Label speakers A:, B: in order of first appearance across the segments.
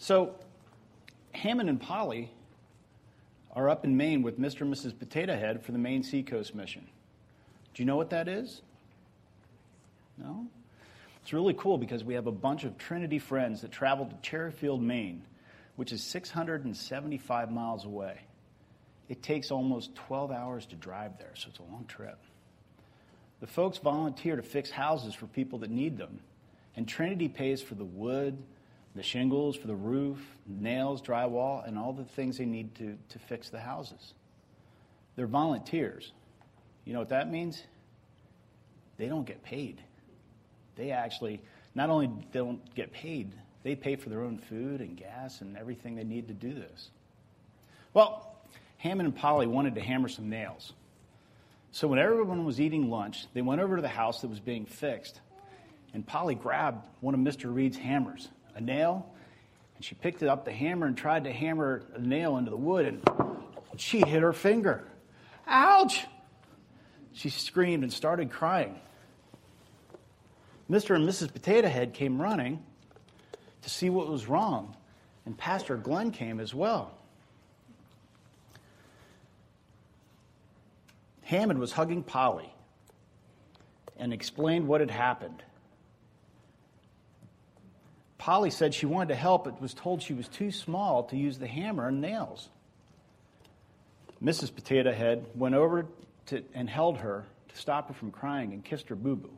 A: So Hammond and Polly are up in Maine with Mr. and Mrs. Potato Head for the Maine Seacoast mission. Do you know what that is? No? It's really cool because we have a bunch of Trinity friends that traveled to Cherryfield, Maine, which is 675 miles away. It takes almost 12 hours to drive there, so it's a long trip. The folks volunteer to fix houses for people that need them, and Trinity pays for the wood, the shingles for the roof, nails, drywall, and all the things they need to fix the houses. They're volunteers. You know what that means? They don't get paid. They actually, not only don't get paid, they pay for their own food and gas and everything they need to do this. Well, Hammond and Polly wanted to hammer some nails. So when everyone was eating lunch, they went over to the house that was being fixed, and Polly grabbed one of Mr. Reed's hammers, a nail, and she picked up the hammer and tried to hammer a nail into the wood, and she hit her finger. Ouch! She screamed and started crying. Mr. and Mrs. Potato Head came running to see what was wrong, and Pastor Glenn came as well. Hammond was hugging Polly and explained what had happened. Polly said she wanted to help, but was told she was too small to use the hammer and nails. Mrs. Potato Head went over and held her to stop her from crying and kissed her boo-boo.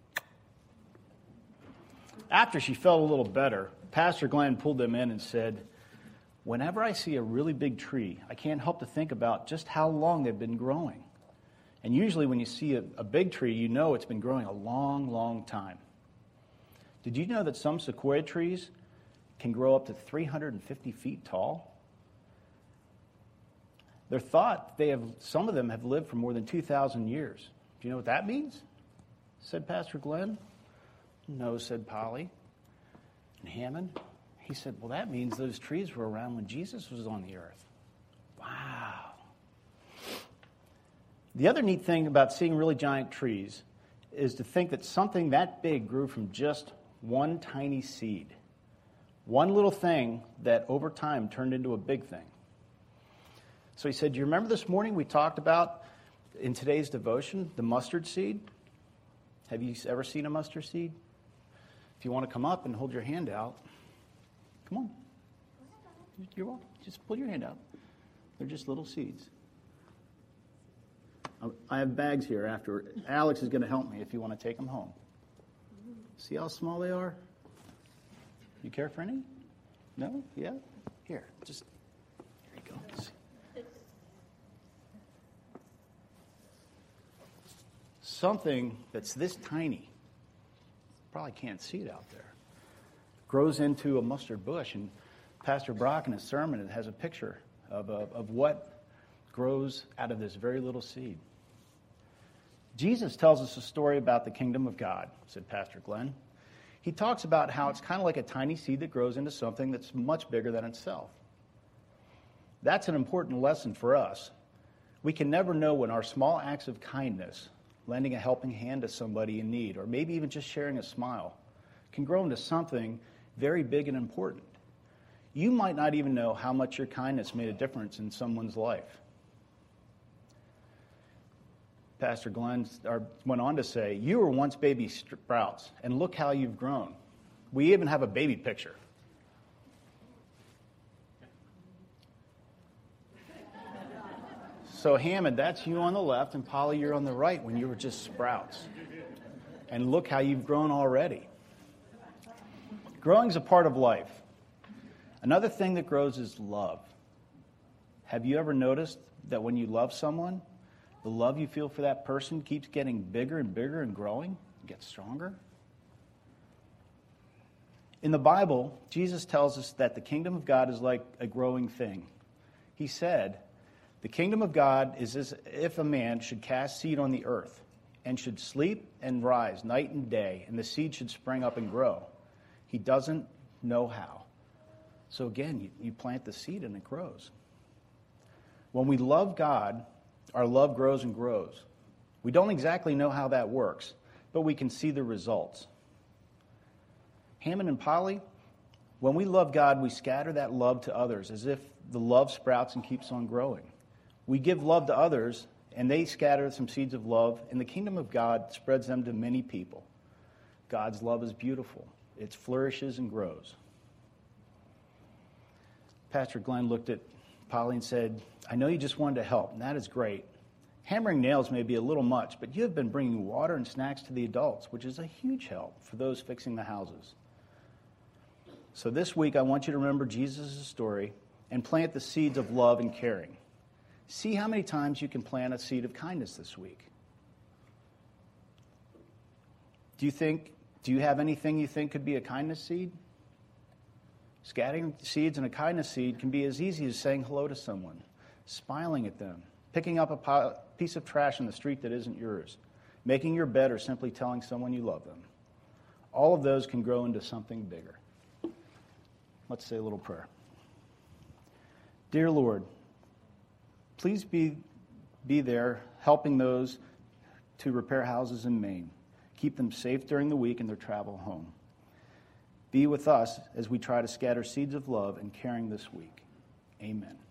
A: After she felt a little better, Pastor Glenn pulled them in and said, "Whenever I see a really big tree, I can't help to think about just how long they've been growing. And usually when you see a big tree, you know it's been growing a long, long time. Did you know that some sequoia trees can grow up to 350 feet tall? They're thought some of them have lived for more than 2,000 years. Do you know what that means?" said Pastor Glenn. "No," said Polly. And Hammond, he said, "Well, that means those trees were around when Jesus was on the earth." Wow. The other neat thing about seeing really giant trees is to think that something that big grew from just one tiny seed. One little thing that over time turned into a big thing. So he said, "Do you remember this morning we talked about in today's devotion, the mustard seed? Have you ever seen a mustard seed? If you want to come up and hold your hand out, come on. You're welcome. Just pull your hand out. They're just little seeds. I have bags here after. Alex is going to help me if you want to take them home. See how small they are? You care for any? No? Yeah? Here you go. Something that's this tiny, probably can't see it out there, grows into a mustard bush. And Pastor Brock in his sermon has a picture of what grows out of this very little seed. Jesus tells us a story about the kingdom of God, said Pastor Glenn. He talks about how it's kind of like a tiny seed that grows into something that's much bigger than itself. That's an important lesson for us. We can never know when our small acts of kindness, lending a helping hand to somebody in need, or maybe even just sharing a smile, can grow into something very big and important. You might not even know how much your kindness made a difference in someone's life. Pastor Glenn went on to say, "You were once baby sprouts, and look how you've grown." We even have a baby picture. So Hammond, that's you on the left, and Polly, you're on the right when you were just sprouts. And look how you've grown already. Growing's a part of life. Another thing that grows is love. Have you ever noticed that when you love someone, the love you feel for that person keeps getting bigger and bigger and growing, gets stronger? In the Bible, Jesus tells us that the kingdom of God is like a growing thing. He said, "The kingdom of God is as if a man should cast seed on the earth and should sleep and rise night and day, and the seed should spring up and grow. He doesn't know how." So again, you plant the seed and it grows. When we love God, our love grows and grows. We don't exactly know how that works, but we can see the results. Hammond and Polly, When we love God, we scatter that love to others as if the love sprouts and keeps on growing. We give love to others, and they scatter some seeds of love, and the kingdom of God spreads them to many people. God's love is beautiful. It flourishes and grows. Pastor Glenn looked at Polly and said, I know you just wanted to help, and that is great. Hammering nails may be a little much, but you have been bringing water and snacks to the adults, which is a huge help for those fixing the houses. So this week, I want you to remember Jesus' story and plant the seeds of love and caring. See how many times you can plant a seed of kindness this week. Do you have anything you think could be a kindness seed? Scattering seeds and a kindness seed can be as easy as saying hello to someone, smiling at them, picking up a piece of trash in the street that isn't yours, making your bed, or simply telling someone you love them. All of those can grow into something bigger. Let's say a little prayer. Dear Lord, please be there helping those to repair houses in Maine. Keep them safe during the week and their travel home. Be with us as we try to scatter seeds of love and caring this week. Amen.